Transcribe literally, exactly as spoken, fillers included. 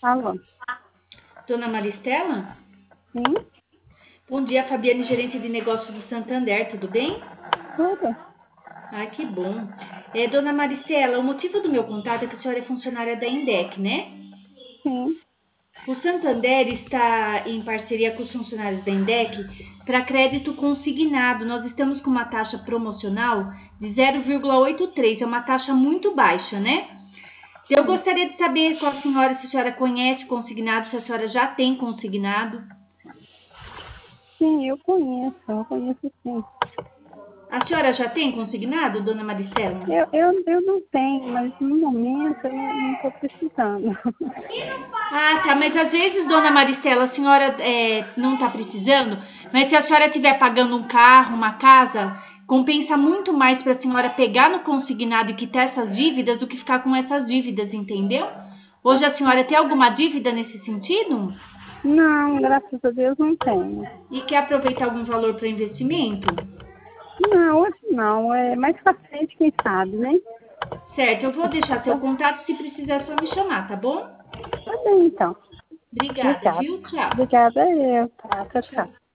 Alô? Dona Maristela? Sim? Bom dia, Fabiane, gerente de negócios do Santander, tudo bem? Tudo? Ai, que bom. É, Dona Maristela, o motivo do meu contato é que a senhora é funcionária da Indec, né? Sim. O Santander está em parceria com os funcionários da Indec para crédito consignado. Nós estamos com uma taxa promocional de zero vírgula oitenta e três, é uma taxa muito baixa, né? Eu Sim, gostaria de saber com a senhora se a senhora conhece consignado, se a senhora já tem consignado. sim, eu conheço, eu conheço sim. A senhora já tem consignado, Dona Maristela? Eu, eu, eu não tenho, mas no momento eu não estou precisando. Ah, tá, mas às vezes, Dona Maristela, a senhora é, não está precisando, mas se a senhora estiver pagando um carro, uma casa, compensa muito mais para a senhora pegar no consignado e quitar essas dívidas do que ficar com essas dívidas, entendeu? Hoje a senhora tem alguma dívida nesse sentido? Não, graças a Deus não tenho. E quer aproveitar algum valor para investimento? Não, hoje não, é mais pra frente, quem sabe, né? Certo, eu vou deixar seu Tá, contato, se precisar é só me chamar, tá bom? tá bem então. Obrigada, Obrigada. viu? Tchau. Obrigada eu, tá? Tchau, tchau. Tchau.